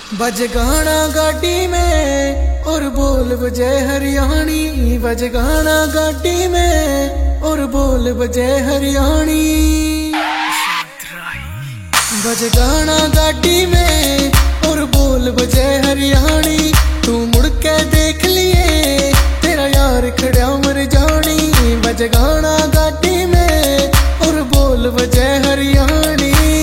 बज गाना गाड़ी में और बोल बजे हरियाणी। बज गाना गाड़ी में और बोल बजे हरियाणी। बज गाना गाड़ी में और बोल बजे हरियाणी। तू मुड़ के देख लिए तेरा यार खड़ा मर जानी। बज गाना गाड़ी में और बोल बजे हरियाणी।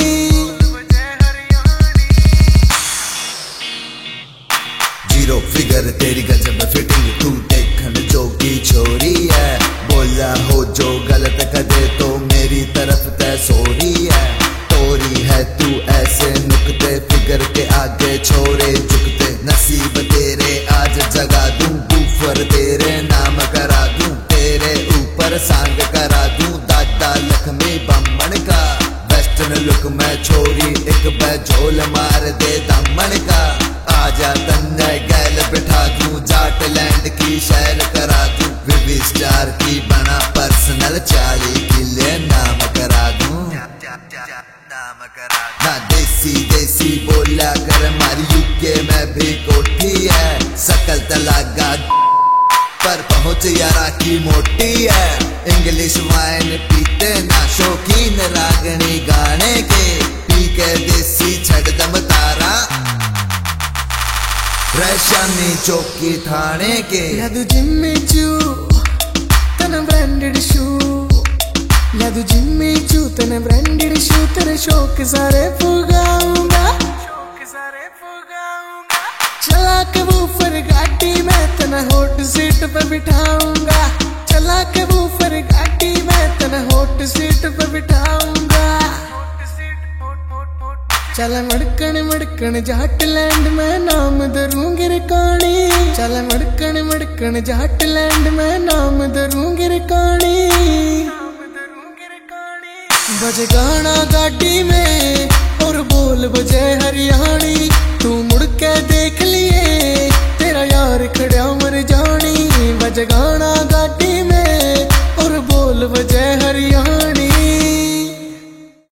जीरो फिगर तेरी गजब फिटिंग, तू देखन जोगी छोरी है। बोला हो जो गलत कदे तो मेरी तरफ तय सोरी है। तोरी है तू ऐसे नुकते, फिगर के आगे छोरे झुकते। नसीब तेरे आज जगा दूं, बूफर तेरे नाम करा दूं। तेरे ऊपर सांग करा दूं, दादा लक्ष्मी बम्मन का। वेस्टर्न लुक में छोरी एक बजोल मार दे दमन का। आजा तन्ने गैल बिठा दूं, जाट लैंड की शैल करा दूं। विवी स्टार की बना पर्सनल 40 किले नाम करा दूं। नाम करा ना देसी देसी बोला कर, मारी यूके में भी कोठी है। सकल तलागा पर पहुंच यारा की मोटी है। इंग्लिश वाइन पीते ना शौकीन रागनी गाने के। पी के देसी छड़ दम तारा रेशमी चौकी थाने के। लदू जिम्मी चू तन ब्रांडेड शू। लदू जिम्मी चू तन ब्रांडेड शू। तेरे शौक सारे पुगाऊंगा, चला के वूफर गाड़ी में तना हॉट सीट पे बिठाऊंगा। चला के वूफर गाड़ी में तना हॉट सीट पे बिठाऊंगा। चल मड़कन मड़कन जाट लैंड में नाम दरूंगी रिकानी। चल मड़कन मड़कन जाट लैंड में नाम दरूंगी रिकानी। बज गाना गाड़ी में और बोल बजे हरियाणी। तू मुड़ के